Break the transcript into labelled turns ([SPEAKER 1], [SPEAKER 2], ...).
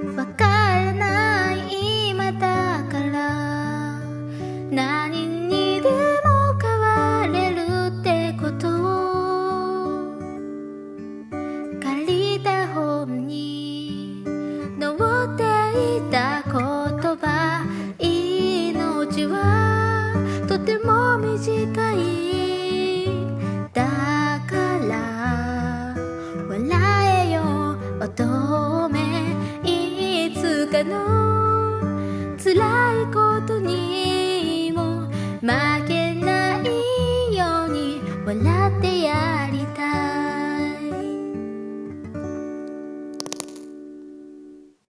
[SPEAKER 1] わからない今だから何にでも変われるってことを借りた本に載っていた言葉、命はとても短い、だから笑えよ乙女、いつかの辛いことにも負けないように笑って